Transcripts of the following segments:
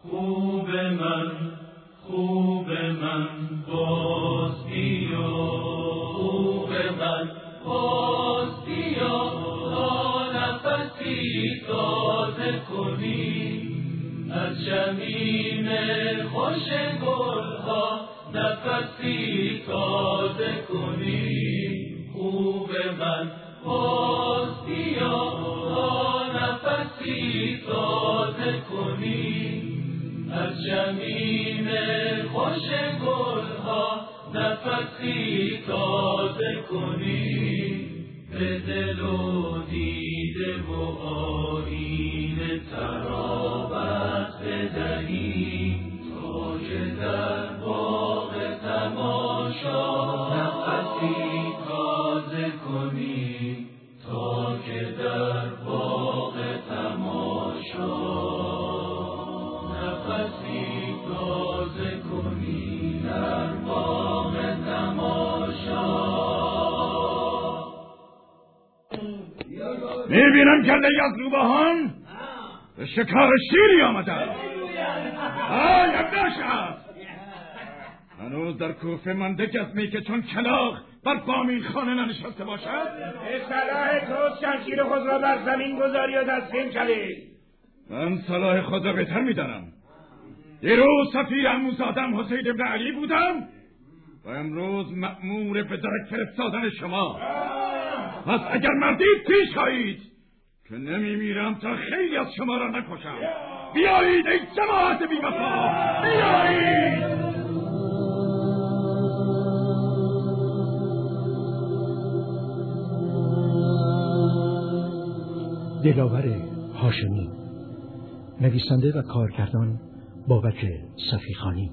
خوب من باز بیا، خوب من باز بیا، تا نفسی تازه کنی از شمیم خوش گلها، نفسی تازه کنی. خوب من باز بیا، تا نفسی تازه کنی از شمیم خوش گلها، نفسی تازه کنی. به دل و دیده و آیینه ترابت بدهی، تا که در باغ تماشا نفسی تازه کنی، تا که در باغ تماشا نفسی تازه کنی، در باغ تماشا. میبینم کله از روباهان به شکار شیری آمدن. یک هست هنوز در کوفه مانده کسی که چون کلاغ بر بامین خانه ننشسته باشد؟ به صلاح تو شمشیر خود را بر زمین گذاری و دستین کلید. من صلاح خود را بهتر میدانم. دیروز سفیر عموزادم حسین ابن علی بودم و امروز مأمور به درک فرستادن شما. پس اگر مردید پیش آیید که نمیمیرم تا خیلی از شما را نکشم. بیایید ای جماعت بی‌وفا، بیایید. دلاور هاشمی، نویسنده و کارگردان بابک صفیخانی.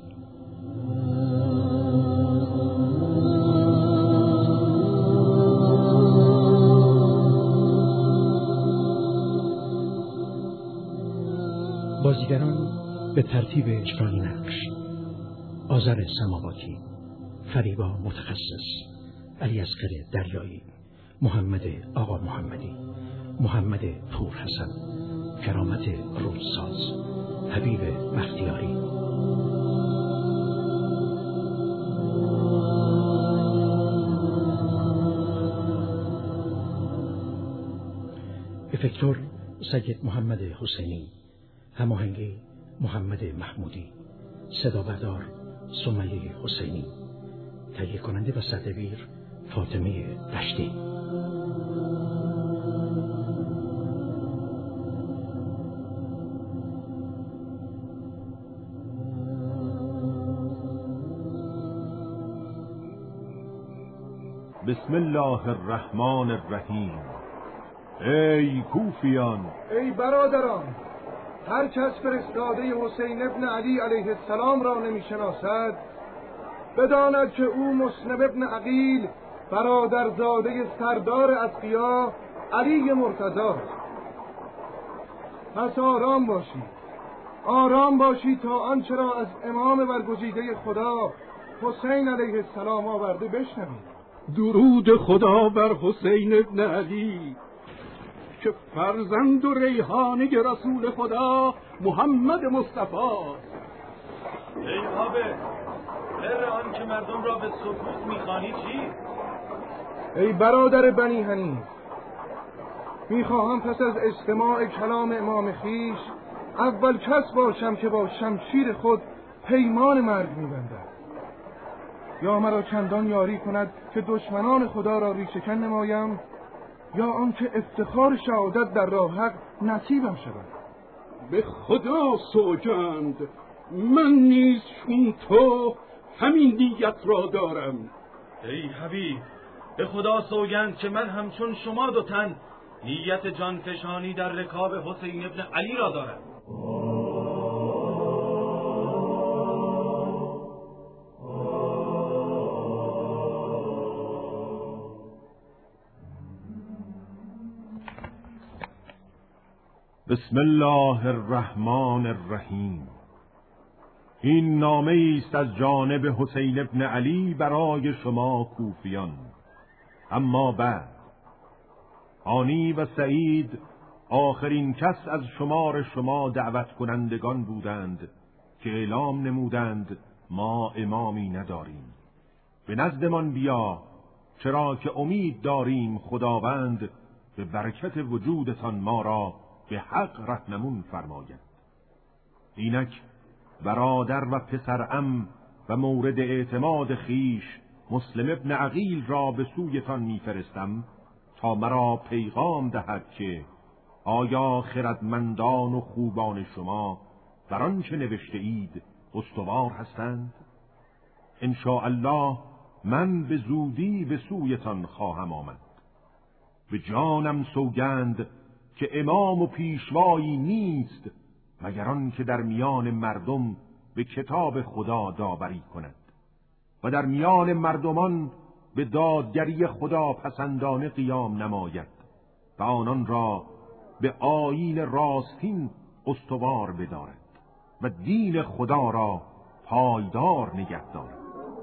بازیگران به ترتیب اجرای نقش: آذر سماواتی، فریبا متخصص، علی اصغر دریایی، محمد آقا محمدی، محمد پور حسن، کرامت رودساز، حبیب بختیاری. افکتور سید محمد حسینی، هماهنگی محمد محمودی، صدا بردار سمیه حسینی، تهیه کننده و سردبیر فاطمه رشدی. بسم الله الرحمن الرحیم. ای کوفیان، ای برادران، هر کس فرستاده حسین ابن علی علیه السلام را نمی‌شناسد بداند که او مسلم ابن عقیل، برادرزاده سردار اتقیا علی مرتضی است. پس آرام باشید تا آنچه را از امام برگزیده خدا حسین علیه السلام آورده بشنوید. درود خدا بر حسین ابن علی که فرزند و ریحانه رسول خدا محمد مصطفی است. ای آبه، سر آن که مردم را به سکوت میخوانی چی؟ ای برادر بنی حنیف، میخواهم پس از استماع کلام امام خیش اول کس باشم که با شمشیر خود پیمان مرگ میبندد، یا مرا چندان یاری کند که دشمنان خدا را ریشه‌کن نمایم، یا آنکه افتخار شهادت در راه حق نصیبم شود. به خدا سوگند، من نیز چون تو همین نیت را دارم. ای حبیب، به خدا سوگند که من همچون شما دو تن نیت جانفشانی در رکاب حسین ابن علی را دارم. بسم الله الرحمن الرحیم. این نامه است از جانب حسین ابن علی برای شما کوفیان. اما بعد هانی و سعید آخرین کس از شمار شما دعوت کنندگان بودند که اعلام نمودند ما امامی نداریم. به نزدمان بیا، چرا که امید داریم خداوند به برکت وجودتان ما را به حق رهنمون فرماید. اینک برادر و پسرعم و مورد اعتماد خیش مسلم ابن عقیل را به سویتان میفرستم تا مرا پیغام دهد که آیا خردمندان و خوبان شما بر آنچه نوشته اید استوار هستند؟ ان شاء الله من به زودی به سویتان خواهم آمد. به جانم سوگند که امام و پیشوایی نیست مگر آن که در میان مردم به کتاب خدا داوری کند و در میان مردمان به دادگری خدا پسندانه قیام نماید و آنان را به آیین راستین استوار بدارد و دین خدا را پایدار نگه دارد.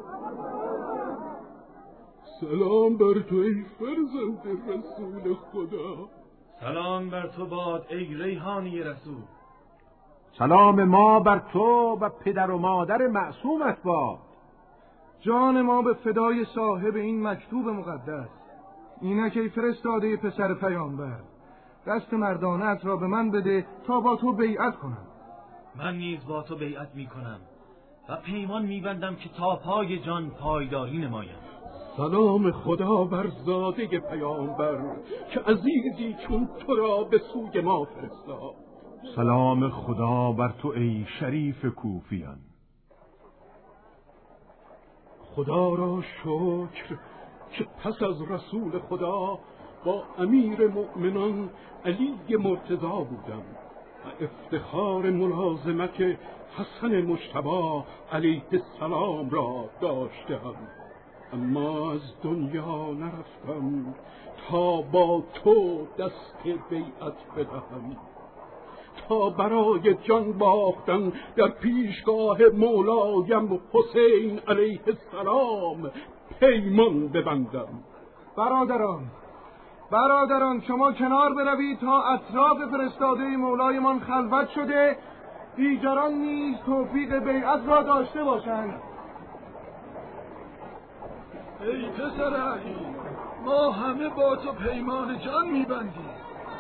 سلام بر تو ای فرزند رسول خدا. سلام بر تو باد ای ریحانی رسول. سلام ما بر تو و پدر و مادر معصومت باد. جان ما به فدای صاحب این مکتوب مقدس. اینک ای فرستاده پسر پیامبر، دست مردانت را به من بده تا با تو بیعت کنم. من نیز با تو بیعت می کنم و پیمان می بندم که تا پای جان پایداری نمایم. سلام خدا بر زاده پیامبر که عزیزی چون تو را به سوی ما فرستاد. سلام خدا بر تو ای شریف کوفیان. خدا را شکر که پس از رسول خدا با امیر مؤمنان علی مرتضی بودم و افتخار ملازمت حسن مجتبی علیه السلام را داشتم، اما از دنیا نرفتم تا با تو دست بیعت بدهم، تا برای جان باختن در پیشگاه مولایم حسین علیه السلام پیمان ببندم. برادران شما کنار بروید تا اطراف فرستاده مولایمان خلوت شده، دیگران نیز توفیق بیعت را داشته باشند. ای پسر علی، ما همه با تو پیمان جان میبندیم.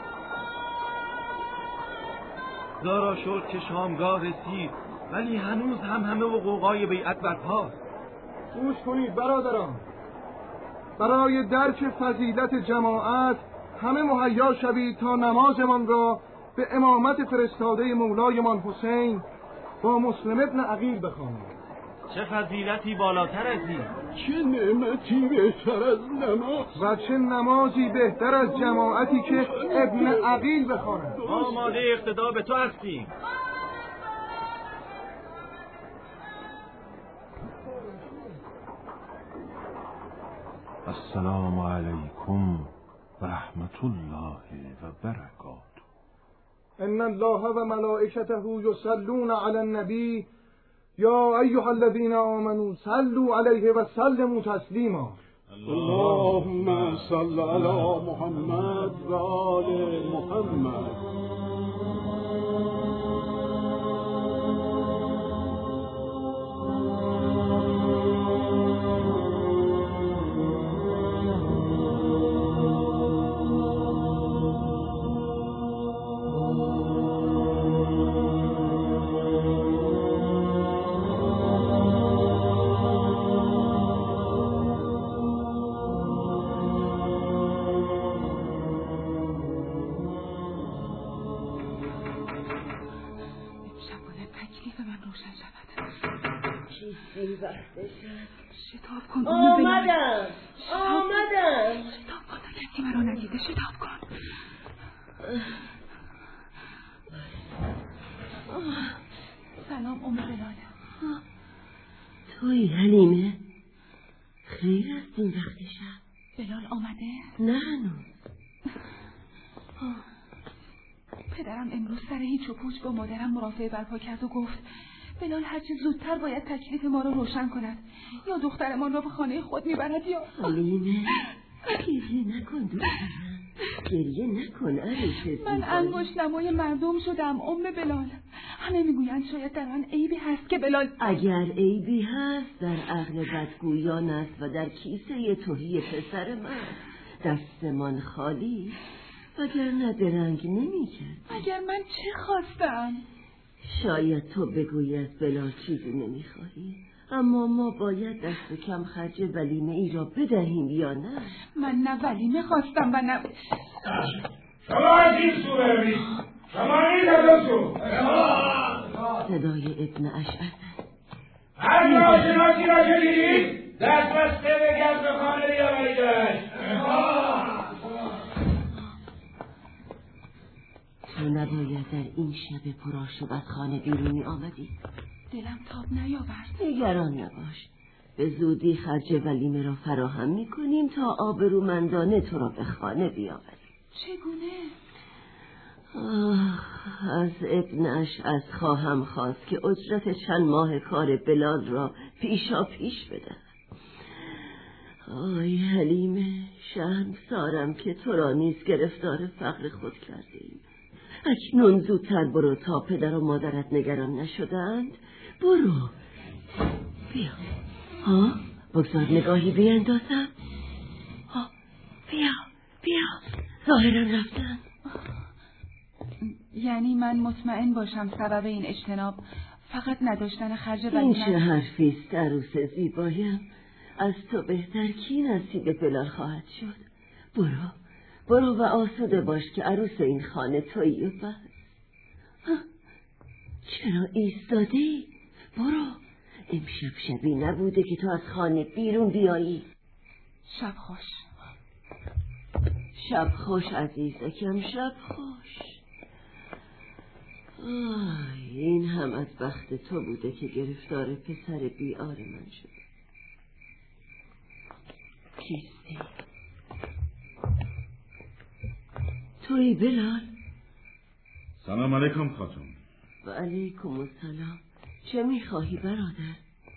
خدا را شکر که شامگاه رسید، ولی هنوز همه و غوغای بیعت برپاست. گوش کنید برادران، برای درک فضیلت جماعت همه مهیا شوید تا نمازمان را به امامت فرستاده مولایمان حسین با مسلم ابن عقیل بخوانیم. چه فضیلتی بالاتر از این، چه نعمتی بهتر از نماز و چه نمازی بهتر از جماعتی که ابن عقیل بخواند. ما آماده اقتدا به تو هستیم. السلام علیکم و رحمت الله و برکاته. ان الله و ملائکته یصلون علی النبی یا ایها الذین آمنوا صلوا علیه و سلموا تسلیما. اللهم صل علی محمد و آل محمد. شتاب کن. آمدم. شتاب کن تا کسی مرا ندیده. شتاب کن. سلام ام بلال. توی حلیمه؟ خیر است این وقت شب؟ بلال آمده؟ نه هنوز. پدرم امروز سر هیچ و پوچ با مادرم مرافعه برپا کرد و گفت بلال هرچه زودتر باید تکلیف ما را روشن کند، یا دخترمان را به خانه خود میبرد یا... حلیمه گریه نکن دخترم، گریه نکن عروس زیبایی. من انگشت نمای مردم شدم بلال. همه میگویند شاید در آن عیبی هست که بلال. اگر عیبی هست در عقل بدگویان است و در کیسه تهی پسر من. دستمان خالی وگرنه درنگ نمیکرد. مگر من چه خواستم؟ شاید تو بگویی از بلال چیزی نمیخواهی، اما ما باید دست کم خرج ولیمه ای را بدهیم یا نه؟ من نه ولیمه خواستم و نه. شما از این سو بروید، شما این از اون سو. صدای ابن اشعث هر ناشناسی را شنیدید دست بسته به گرد خانه بیاوریدش. تو نباید در این شب پرآشوب از خانه بیرونی آمدی. دلم تاب نیاورد. نگران نباش، به زودی خرج ولیمه را فراهم میکنیم تا آبرومندانه تو را به خانه بیاوریم. چگونه؟ از ابن اشعث خواهم خواست که اجرت چند ماه کار بلال را پیشا پیش بده. آی حلیمه، شرمسارم که تو را نیز گرفتار فقر خود کردیم. اکنون زودتر برو تا پدر و مادرت نگران نشدند. برو بیا. بگذار نگاهی بیندازم. بیا ظاهرا رفتن. یعنی من مطمئن باشم سبب این اجتناب فقط نداشتن خرج ولیمه؟ این چه حرفیست عروس زیبایم؟ از تو بهتر کی نصیب بلال خواهد شد؟ برو و آسوده باش که عروس این خانه تویی و بس. چرا ایستادی؟ برو، امشب شبی نبوده که تو از خانه بیرون بیایی. شب خوش. شب خوش عزیزکم، شب خوش. این هم از بخت تو بوده که گرفتار پسر بیار من شد. کیستی؟ توی بلال؟ سلام علیکم خاتون. و علیکم السلام. چه میخواهی برادر؟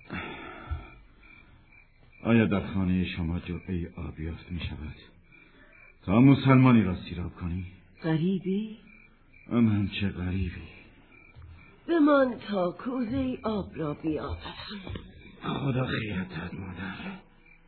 آیا در خانه شما جرعه آب یافت می شود تا مسلمانی را سیراب کنی؟ غریبی؟ من چه غریبی. بمان تا کوزه آب را بیاورم. خدا خیرت مادر.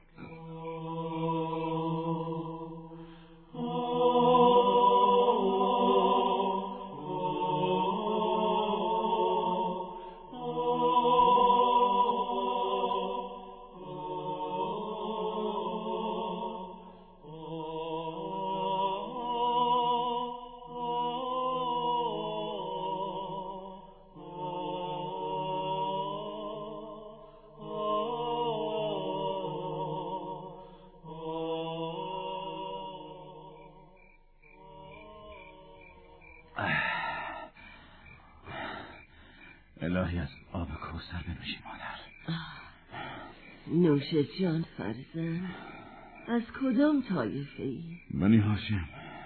الهی از آب کوثر بنوشی مادر. نوش جان فرزند. از کدام طایفه ای؟ بنی هاشم.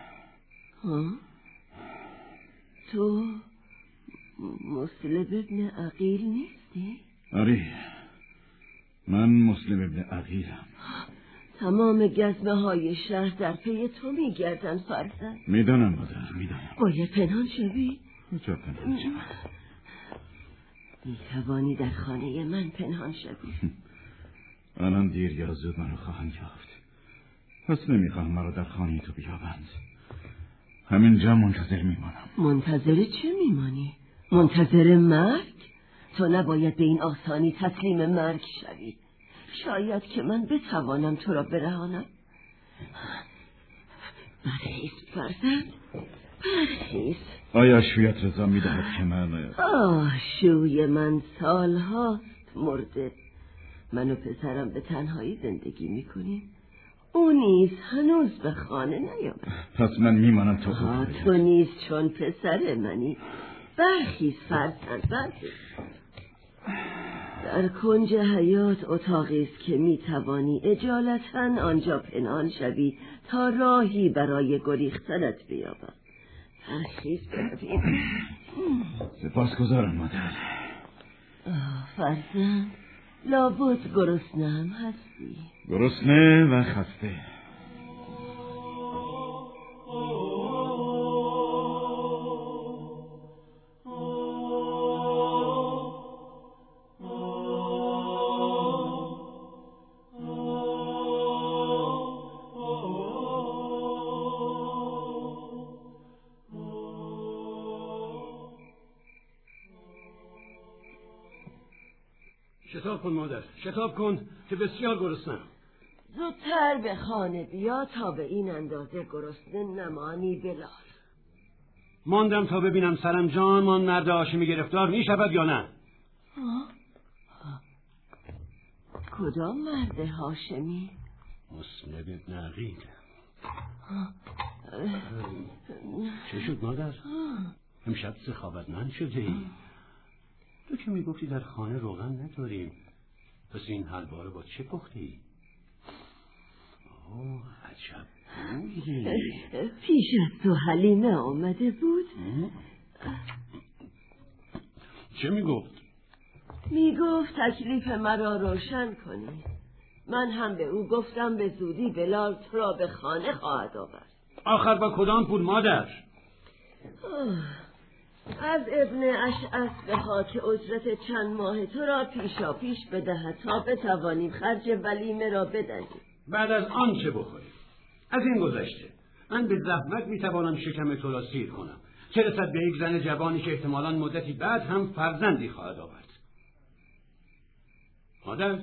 تو مسلم ابن عقیل نیستی؟ آره، من مسلم ابن عقیلم. تمام گزمه های شهر در پی تو میگردن فرزند. میدانم مادر، میدانم. باید پنهان شوی؟ کجا پنهان شوی؟ میتوانی در خانه من پنهان شوی. الان دیر یا زود منو خواهند یافت. پس نمیخواهم مرا در خانه تو بیابند. همینجا منتظر میمانم. منتظر چه میمانی؟ منتظر مرگ؟ تو نباید به این آسانی تسلیم مرگ شوی. شاید که من بتوانم تو را برهانم. برخیز فرزند، برخیز. آیا شویت رضا میدهد که من شوی من سالهاست مرده. من و پسرم به تنهایی زندگی میکنیم. او نیز هنوز به خانه نیامد. پس من میمانم تو تو نیز چون پسر منی. برخیز فرزند، برخیز. در کنج حیات اتاقی است که میتوانی اجالتا آنجا پنهان شوی تا راهی برای گریختنت بیابم. برخیز برویم. سپاسگزارم مادر. فرزند، لابد گرسنه هم هستی. گرسنه و خسته. شتاب کن مادر، شتاب کن که بسیار گرسنم. زودتر به خانه بیا تا به این اندازه گرسنه نمانی بلال. ماندم تا ببینم سرانجام مرد هاشمی گرفتار می شود یا نه. کدام مرد هاشمی؟ مسلم ابن عقیل. چه شد مادر؟ امشب سخاوتمند شده ای. تو که میگفتی در خانه روغن نداریم، پس این حلوا رو با چه پخته ای؟ اوه عجب بویی. پیش از تو حلیمه آمده بود؟ چه میگفت؟ میگفت تکلیف مرا روشن کنی. من هم به او گفتم به زودی بلال تو را به خانه خواهد آورد. آخر با کدام پول مادر؟ از ابن اشعث بخوا که اجرت چند ماه تو را پیشا پیش بدهد تا بتوانیم خرج ولیمه را بدهیم. بعد از آن چه بخوریم؟ از این گذشته من به زحمت میتوانم شکم تو را سیر کنم، چه رسد به یک زن جوانی که احتمالاً مدتی بعد هم فرزندی خواهد آورد. مادر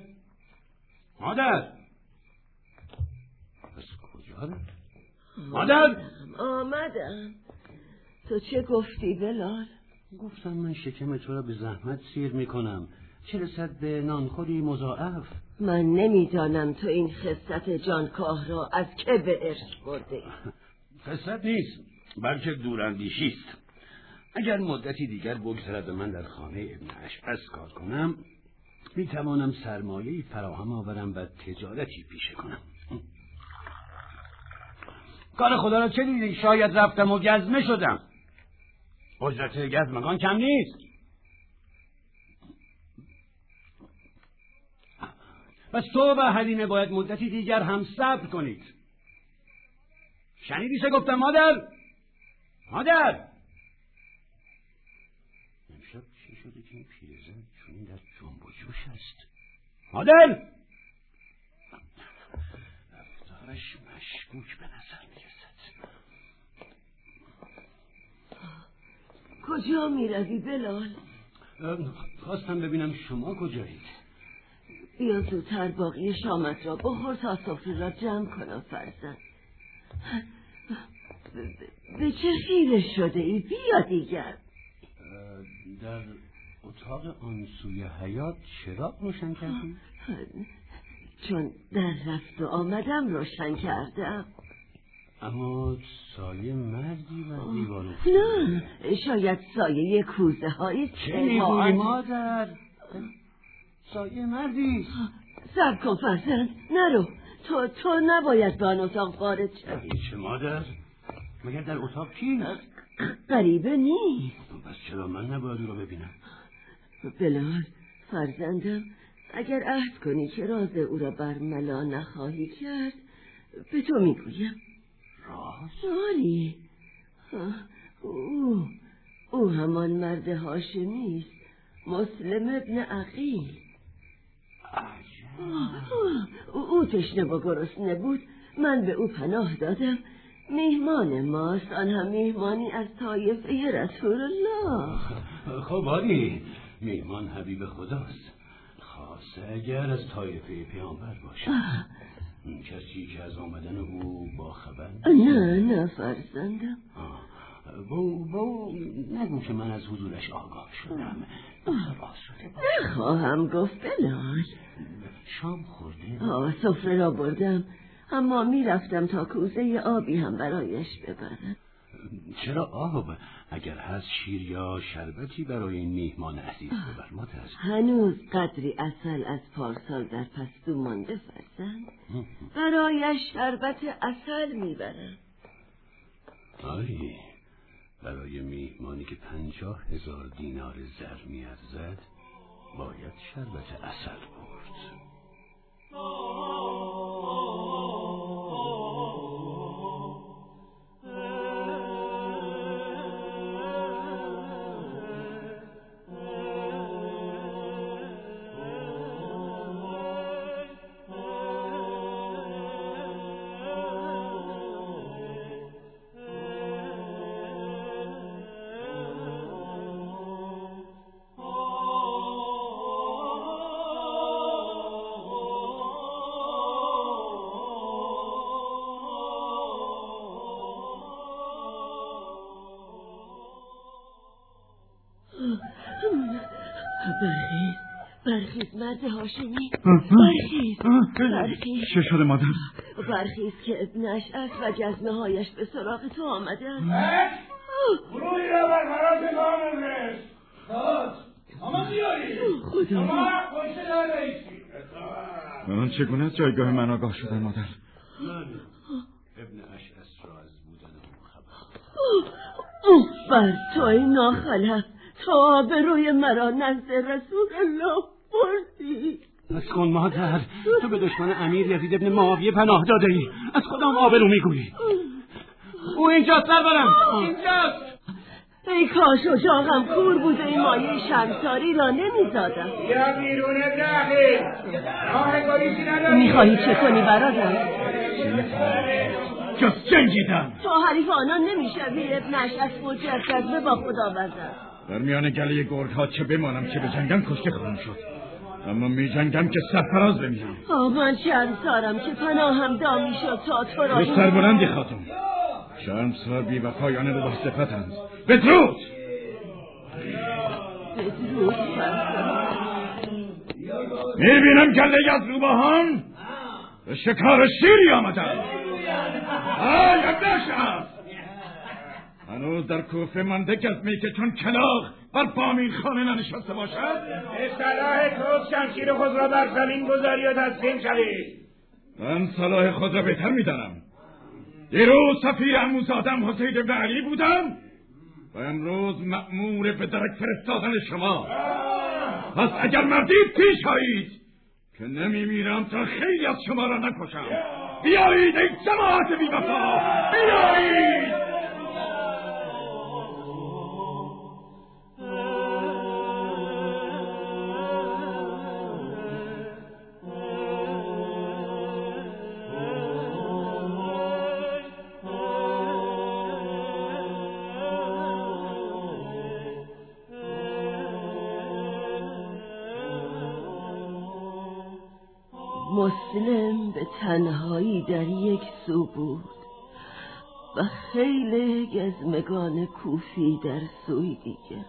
پس کجا رفت؟ مادر آمدم. تو چه گفتی بلال؟ گفتم من شکم تو را به زحمت سیر میکنم، چه رسد به نانخوری مضاعف. من نمیدانم تو این خصلت جانکاه را از که به ارث برده. خصلت نیست بلکه دوراندیشی است. اگر مدتی دیگر بگذرد و من در خانه ابن اشعث کار کنم، میتوانم سرمایه‌ای فراهم آورم و تجارتی پیشه کنم. کار خدا را چه دیدی؟ شاید رفتم و گزمه شدم. اجرت گزمگان کم نیست. پس تو و حلیمه باید مدتی دیگر هم صبر کنید. شنیدی چه گفتم مادر؟ امشب چی شده که این پیرزن چونین در جنب و جوش است؟ مادر! رفتارش مشکوک به نظر میرسد. کجا میروی بلال؟ خواستم ببینم شما کجایید. بیا زودتر باقی شامت را بخور تا سفره را جمع کنم فرزند. به چه خیره شده ای؟ بیا دیگر. در اتاق آن سوی حیاط چراغ روشن کردی؟ چون در رفت و آمدم روشن کردم. اما سایه مردی و دیوار افتاد. نه، شاید سایه کوزه هایی. چه میگویی مادر؟ سایه مردی. صبر کن فرزند، نرو. تو نباید به آن اتاق وارد شوی. چه مادر؟ مگر در اتاق کیست؟ غریبه نیست. پس چرا من نباید او را ببینم؟ بلال فرزندم، اگر عهد کنی که راز او را برملا نخواهی کرد، به تو میگویم. راز؟ آری. او همان مرد هاشمی است، مسلم ابن عقیل. او تشنه و گرسنه بود، من به او پناه دادم. میهمان ماست، آن هم میهمانی از طایفه رسول الله. خب آری، میهمان حبیب خداست، خاصه اگر از طایفه پیامبر باشد. کسی که از آمدن او با خبر نه فرزندم. با نگو که من از حضورش آگاه شدم. نخواهم گفت بلال. شام خورده؟ سفره را بردم، اما میرفتم تا کوزه آبی هم برایش ببرم. چرا آب؟ اگر هست شیر یا شربتی برای این میهمان عزیز ببر مادر. هنوز قدری عسل از پارسال در پستو مانده فرزند. برایش شربت عسل میبرم. آری، برای میهمانی که 50,000 دینار زر میارزد باید شربت عسل برد. برخیز مرد هاشمی، برخیز. چه شده مادر؟ برخیز که ابن اشعث و جزمه هایش به سراغ تو آمدن. گروهی را بر مراتب آمون رست. اما بیاری خدا اما خوشته در رئیسی. من چگونه از جایگاه من آگاه شدن مادر؟ من ابن اشعث را از بودن اون خبر. بر توی ناخلف تا به روی مرا نزد رسول الله بردی. از کن مادر، تو به دشمن امیر یزید ابن معاویه پناه داده ای، از خودم آبرو میگویی. او اینجاست سرورم، اینجاست. ای کاش اجاقم کور بوده این مایه شمساری را نمیزادم. یا بیرون داخل راه گریزی نداری. میخواهی چه کنی برادر؟ جز جنگیدن. تو حریف آنان نمیشوی. ابن اشعث فوجی از جذبه با خدا آورد. در میان گله گرگ ها چه بمانم چه بجنگم کشته خواهم شد، اما میجنگم که سرفراز بمیرم. من شرمسارم که پناهم دامی شد تا تو را بستر بلندی خاتون. شرمسار بی وفایانه رو با صفتند. بدرود. بدرود میبینم گله از روباهان به شکار شیری آمدن. ابن اشعث هنوز در کوفه مانده گزمی که چون کلاغ بر بامین خانه ننشسته باشد؟ به صلاح تو شمشیر خود را بر زمین گذاری و تسلیم شوی. من صلاح خود را بهتر میدانم. دیروز سفیر عموزادم حسین ابن علی بودم و امروز مأمور به درک فرستادن شما. پس اگر مردید پیش آیید که نمیمیرم تا خیلی از شما را نکشم. بیایید ای جماعت بی وفا، بیایید. مسلم به تنهایی در یک سو بود و خیل گزمگان کوفی در سوی دیگر،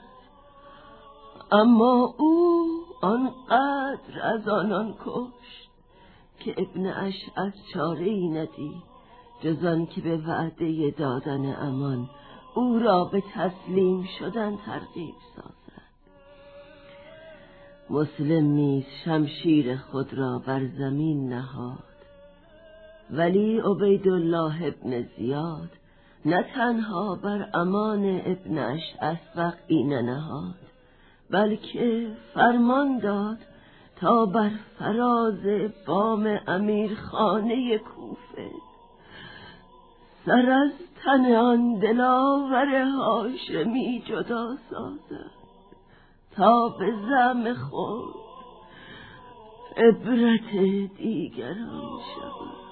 اما او آنقدر از آنان کشت که ابن اشعث چاره‌ای ندید جز آن که به وعده دادن امان او را به تسلیم شدن ترغیب سازد. مسلم نیز شمشیر خود را بر زمین نهاد، ولی عبیدالله ابن زیاد نه تنها بر امان ابن اشعث وقعی ننهاد، بلکه فرمان داد تا بر فراز بام امیرخانه کوفه سر از تن آن دلاور هاشمی جدا سازد تا به زعم خود عبرت دیگران شود.